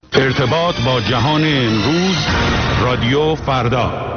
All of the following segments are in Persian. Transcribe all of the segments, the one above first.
ارتباط با جهان امروز، رادیو فردا.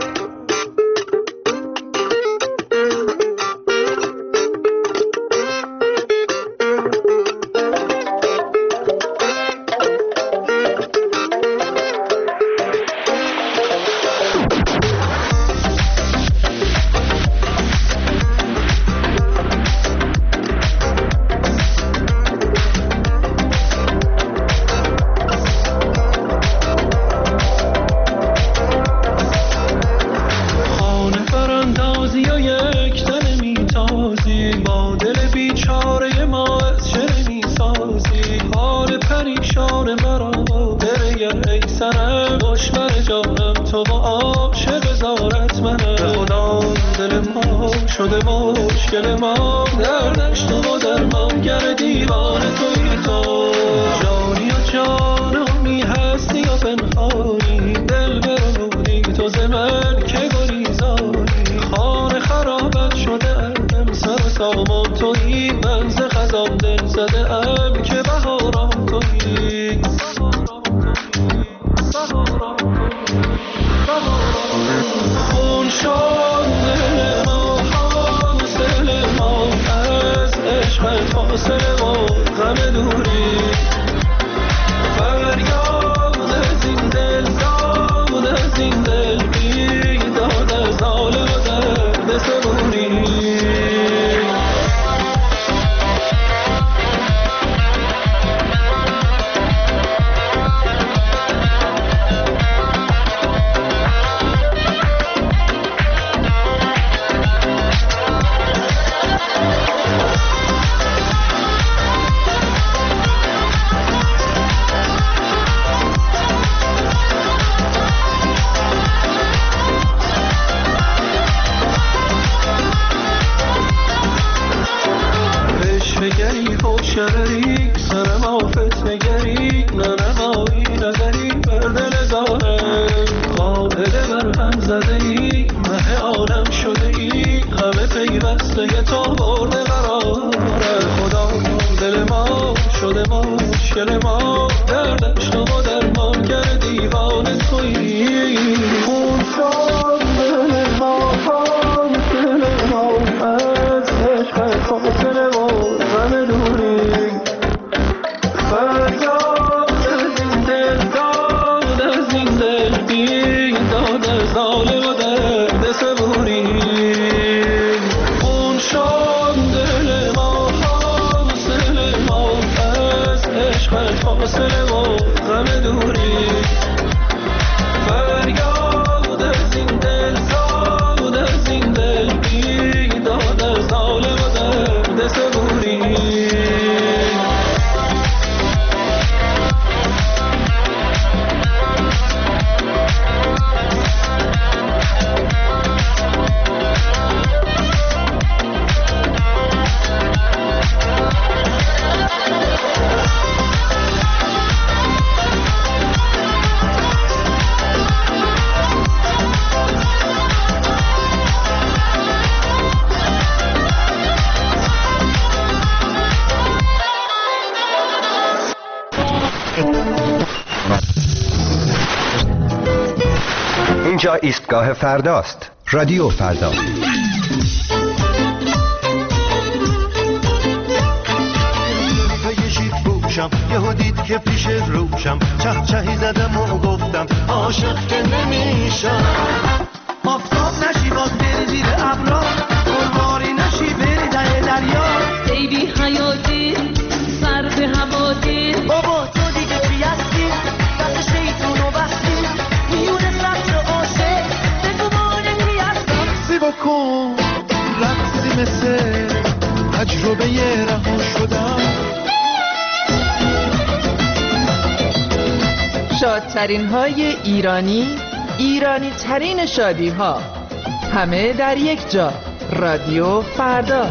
اینجا ایستگاه فرداست. رادیو فردا. یهو دید که پیش روشم چه چهی زدم و گفتم عاشق که نمیشم. آفتاب نشی باز بری زیر ابرا، گلواری نشی بری ته دریا. بیبی حیاتی سر به هوادی، بابا تو دیگه چی هستی؟ دست شیطون و بستی میونه سبز عاشق بگو ما نمی هستم. سی بکن رقصی مثل تجربه رها شدم. شادترین های ایرانی ترین شادی ها، همه در یک جا. رادیو فردا.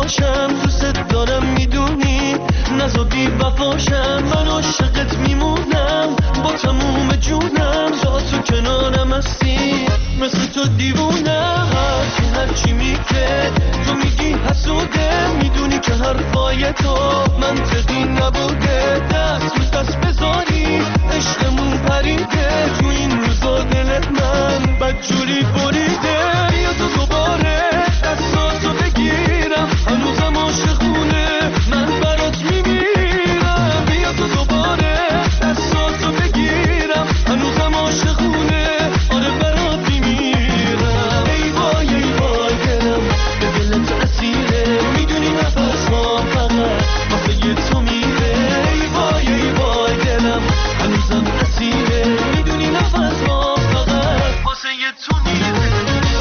باشم، دوست دارم میدونی، نزا بی وفاشم، من عاشقت میمونم با تموم جونم، تا تو کنارم هستی مثل تو دیوونم، هرچی میگه تو میگی حسوده، میدونی که حرفای تو منطقی نبوده، دست رو دست بذاری عشقمون پریده، تو این روزا دلت من بدجوری بریده، بیا تو دوباره دستاتو بگیرم، هنوزم عاشقونه من برات میمیرم، بیا تو دوباره دستاتو بگیرم، هنوزم عاشقونه آره برات میمیرم، ای وای دلم به دلت اسیره، میدونی نفس ها فقط واسه تو میره، ای وای دلم هنوزم اسیره، میدونی نفس ها فقط واسه تو میره.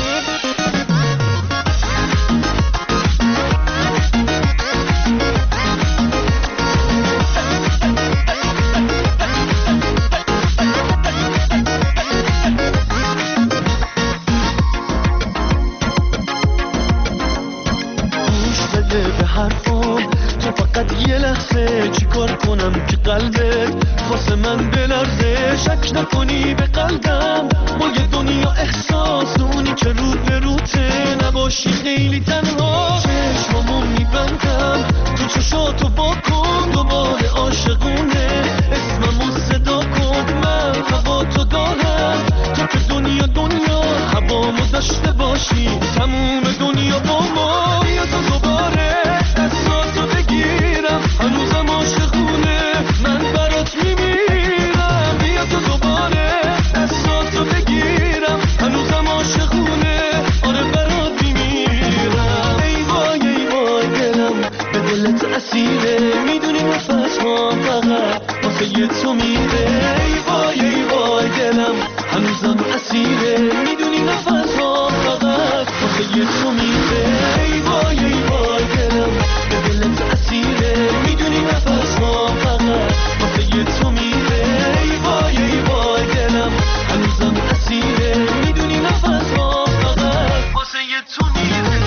به حرفم تو فقط یه لحظه، چی کار کنم که قلبت واسه من بلرزه، شک نکنی به قلبم با یه دنیا احساس، اونی که رو به روته نباشی خیلی تنها، چشمامو میبندم تو چشاتو با کن، دوباره عاشقونه اسممو صدا کن، من هوا تو دارم، تو که دنیا هوامو داشته باشی، تموم دنیا با ما، بیا تو دوباره دستاتو بگیرم، هنوزم عاشقونه من برات میمیرم، بیا تو دوباره دستاتو بگیرم، هنوزم عاشقونه آره برات میمیرم، ای وای دلم به دلت اسیره، میدونی نفس ها فقط واسه تو میره، ای وای دلم هنوزم اسیره، میدونی نفس ها فقط واسه تو میره، ای وای دلم به دلت اسیره، میدونی نفس ها فقط واسه تو میره، ای وای دلم هنوزم اسیره، میدونی نفس ها فقط واسه تو میره.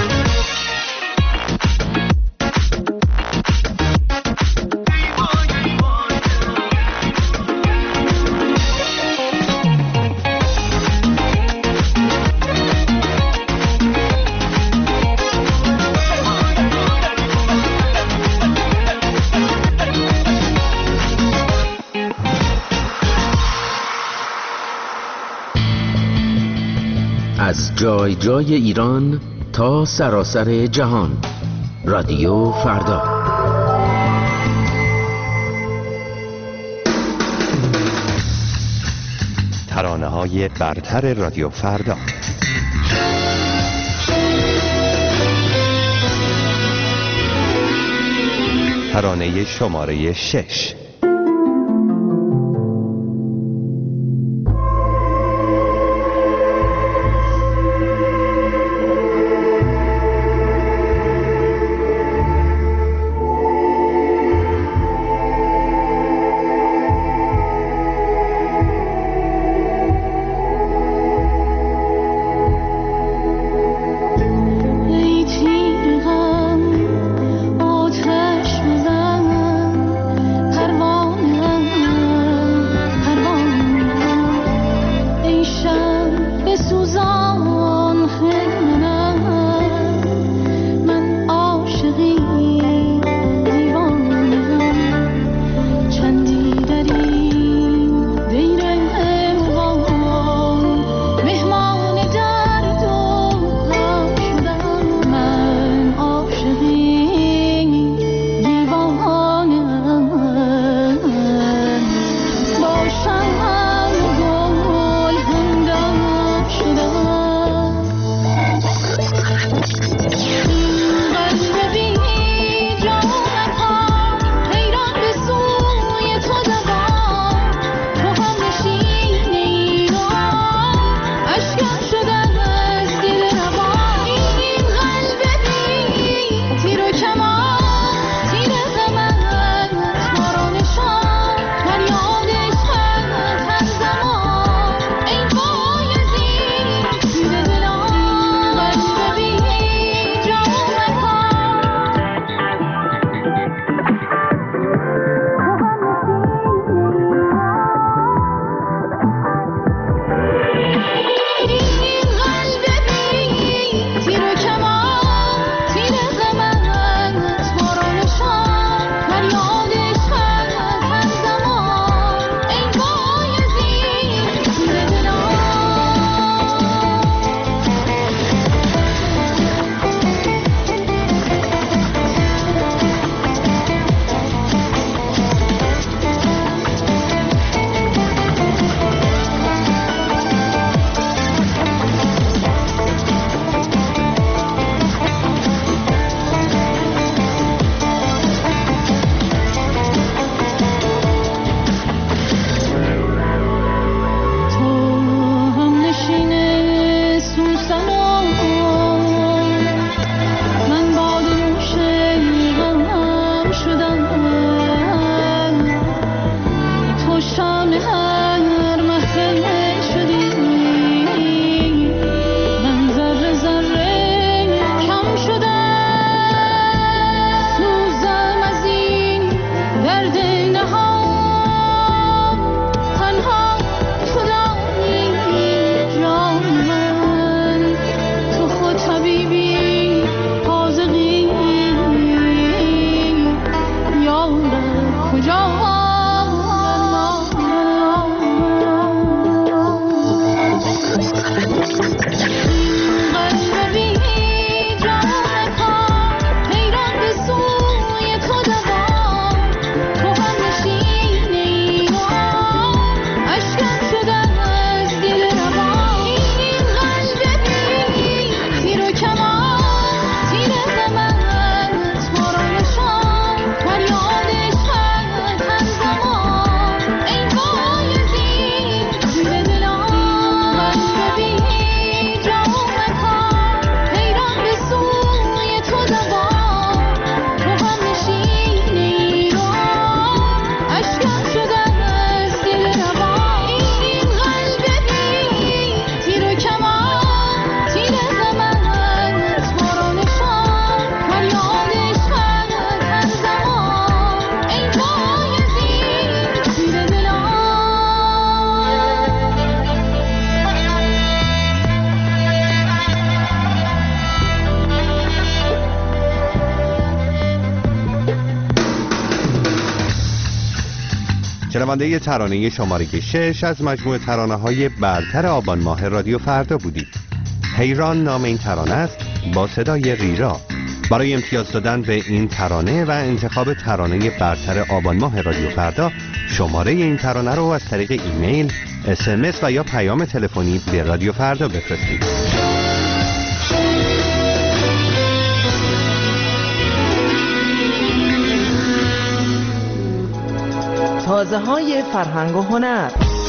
از جای جای ایران تا سراسر جهان، رادیو فردا. ترانه‌های برتر رادیو فردا. ترانه شماره 6. آتش بزن، شنونده ترانه شماره 6 از مجموعه ترانه‌های برتر آبان ماه رادیو فردا بودید. حیران نام این ترانه است با صدای ریرا. برای امتیاز دادن به این ترانه و انتخاب ترانه برتر آبان ماه رادیو فردا، شماره این ترانه رو از طریق ایمیل، SMS و یا پیام تلفنی به رادیو فردا بفرستید. تازه های فرهنگ و هنر.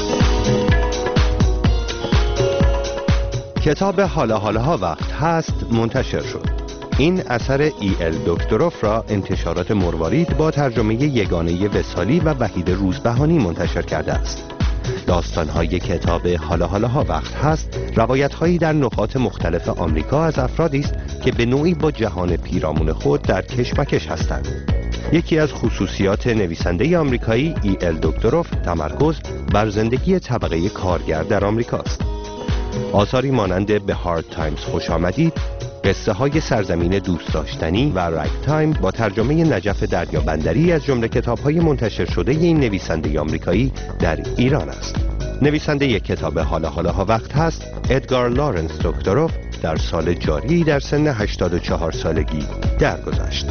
کتاب حالا حالاها وقت هست منتشر شد. این اثر ای.ال دکتروف را انتشارات مروارید با ترجمه یگانه وصالی و وحید روزبهانی منتشر کرده است. داستان‌های کتاب حالا حالاها وقت هست روایت‌هایی در نقاط مختلف آمریکا از افرادی است که به نوعی با جهان پیرامون خود در کشمکش هستند. یکی از خصوصیات نویسنده آمریکایی ای.ال دکتروف تمرکز بر زندگی طبقه کارگر در آمریکاست. آثاری مانند به هارد تایمز خوش آمدید، قصه های سرزمین دوست داشتنی و رگ تایم با ترجمه نجف دریابندری از جمله کتاب های منتشر شده این نویسنده آمریکایی در ایران است. نویسنده کتاب حالا حالاها وقت هست ادگار لارنس دکتروف در سال جاری در سن 84 سالگی درگذشت.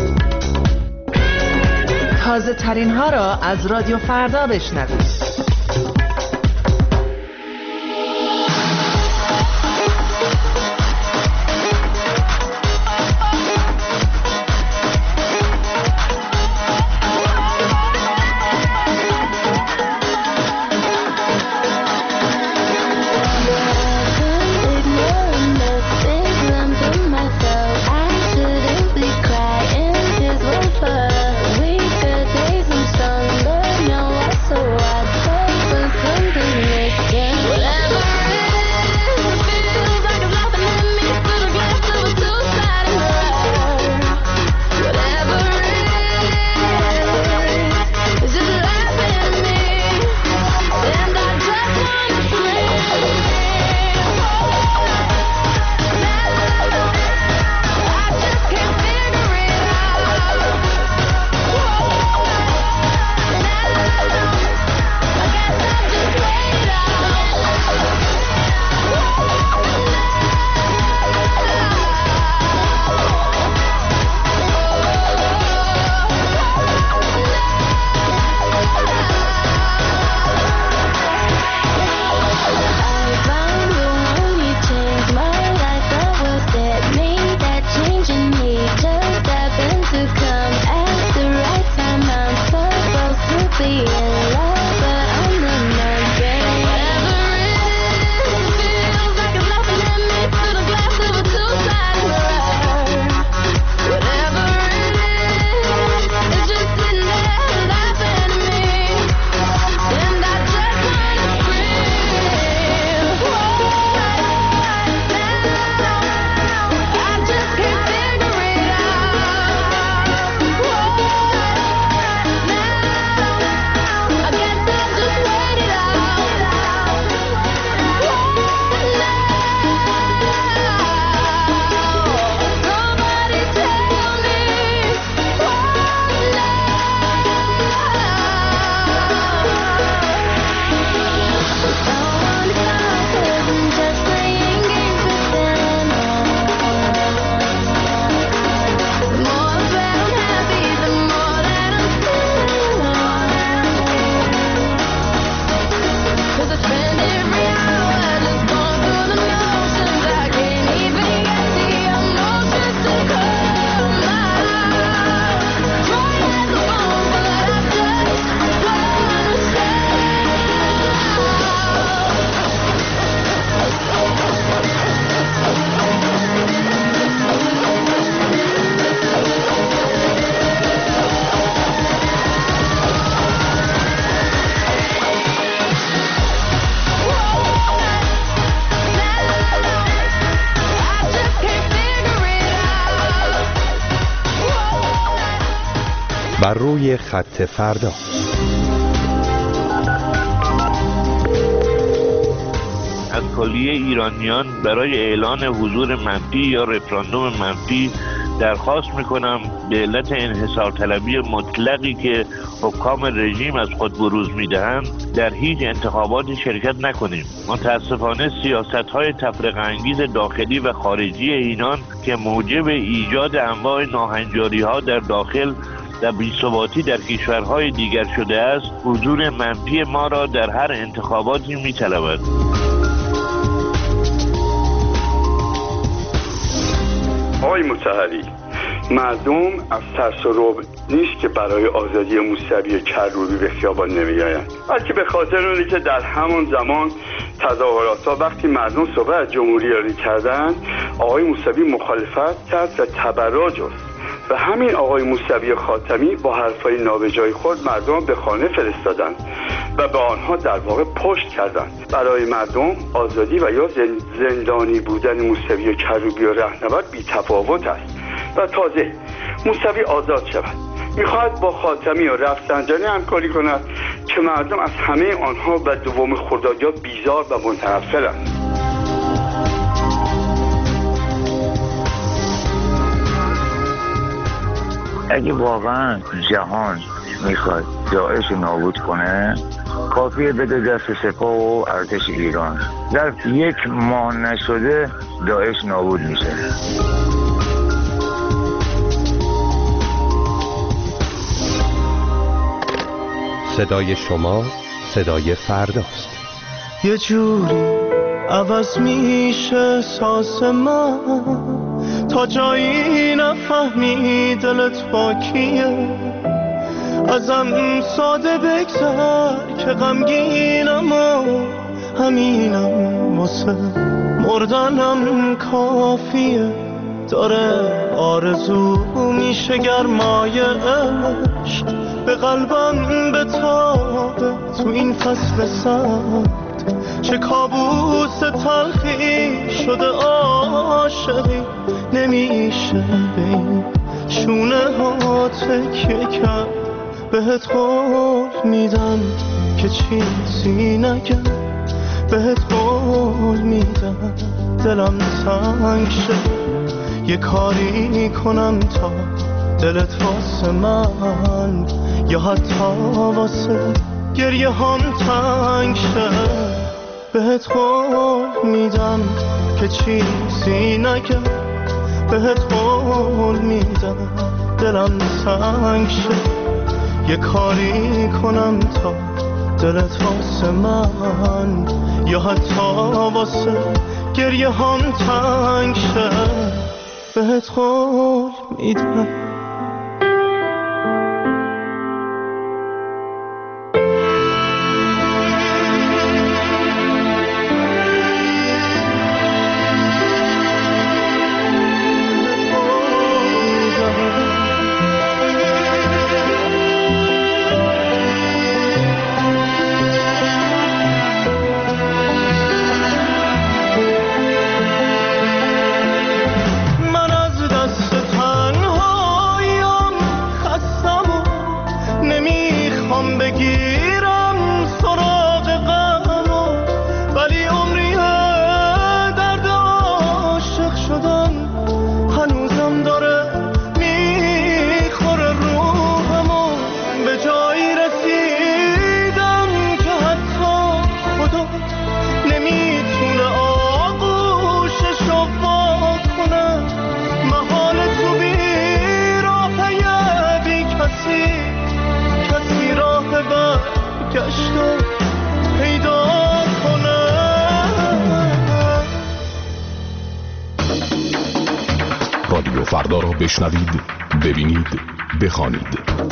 تازه ترین ها را از رادیو فردا بشنوید. بر روی خط فردا. از کلیه ایرانیان برای اعلان حضور منفی یا رفراندوم منفی درخواست میکنم به علت انحصار طلبی مطلقی که حکام رژیم از خود بروز میدهند در هیچ انتخاباتی شرکت نکنیم. متاسفانه سیاست‌های تفرقه انگیز داخلی و خارجی اینان که موجب ایجاد انواع ناهنجاری‌ها در داخل و بی‌ثباتی در کشورهای دیگر شده است، حضور منفی ما را در هر انتخاباتی می‌طلبد. آقای مطهری، مردم از ترس و رعب نیست که برای آزادی موسوی کروبی به خیابان نمی‌آیند، بلکه به خاطر اونی که در همون زمان تظاهرات‌ها وقتی مردم صحبت از جمهوری کردند، آقای موسوی مخالفت کرد و تبرع جست و همین آقای موسوی خاتمی با حرفای نابجای خود مردم به خانه فرستادند و به آنها در واقع پشت کردند. برای مردم آزادی و یا زندانی بودن موسوی کروبی و رهنورد بی تفاوت است و تازه موسوی آزاد شود میخواهد با خاتمی و رفسنجانی همکاری کند که مردم از همه آنها و دوم خردادیان بیزار و متنفرند. اگه واقعا جهان میخواد داعش نابود کنه، کافیه بده دست سپاه و ارتش ایران. در 1 ماه نشده داعش نابود میشه. صدای شما صدای فرداست. یه جوری عوض میشه احساس من تا جایی نفهمی دلت با کیه. ازم ساده بگذر که غمگینم و همینم واسه مردنم کافیه. داره آرزو میشه گرمای عشق به قلبم بتابه تو این فصل سرد. چه کابوس تلخی شده عاشقی نمیشه به این شونه ها تکیه کرد. بهت قول میدم که چیزی نگم، بهت قول میدم دلم تنگ شه. یه کاری کنم تا دلت واسه من یا حتی واسه گریه هم تنگ شه. بهت قول میدم که چیزی نگم، بهت قول میدم دلم تنگ شه. یه کاری کنم تا دلت واسه من یا حتی واسه گریه هم تنگ شه. بهت قول میدم. رادیو فردا را بشنوید، ببینید، بخوانید.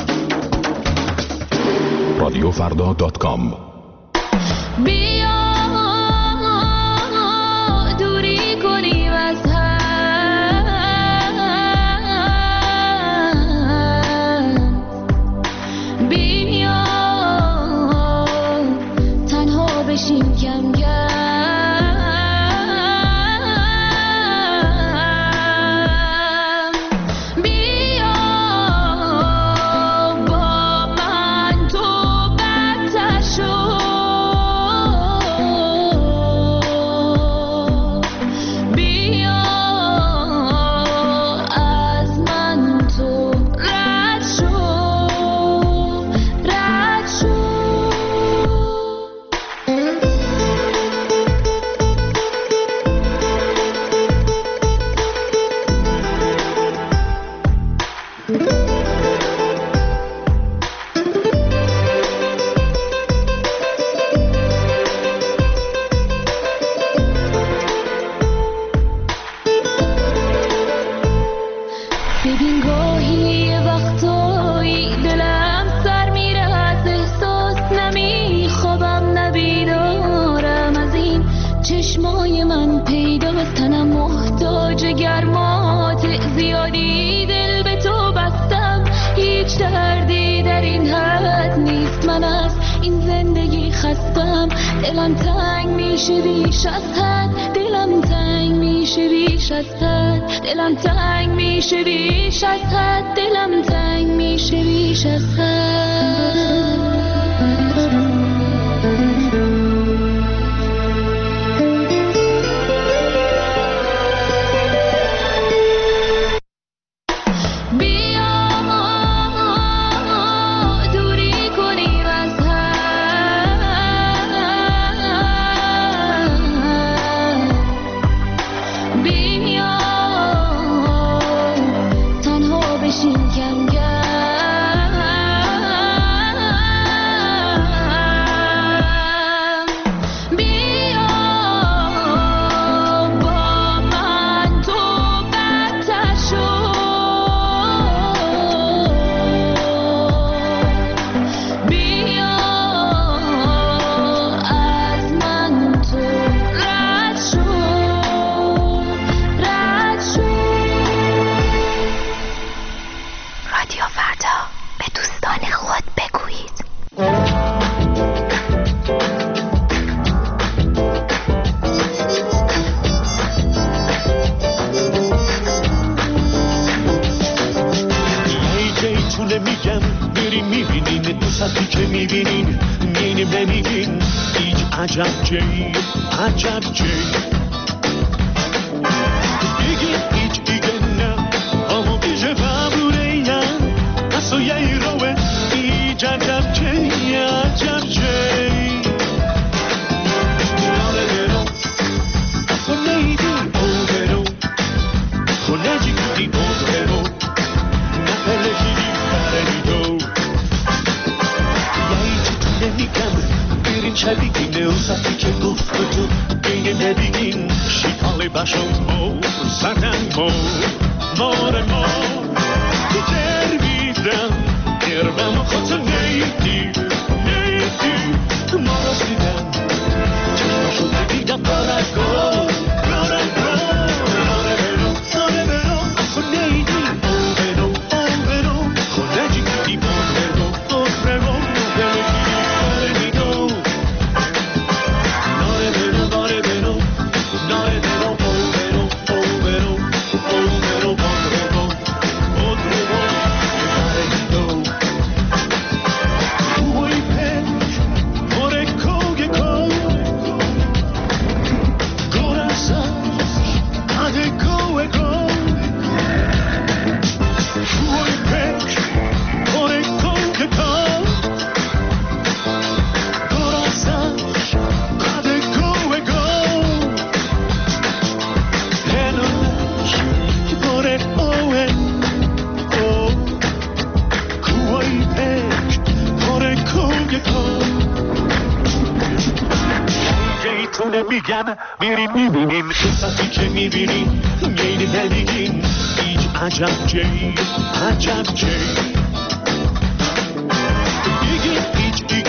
radiofrda.com. بیا دوری کنیم از هم، بیا تنها بشیم کم کم. ببین گاهی وقتایی دلم سر میره از احساس، نمیخوابم نبیدارم از این چشمای من پیداست. تنم محتاج گرمات زیادی، دل به تو بستم، هیچ دردی در این حد نیست. من از این زندگی خستم، دلم تنگ میشه بیش از حد، دلم تنگ میشه بیش از حد، دلم تنگ میشه بیش از حد، دلم تنگ میشه بیش از حد. میگم میریم میبینیم قصتی که میبینیم میریم نمیگیم هیچ عجب جایی عجب جایی دیگه هیچ دیگه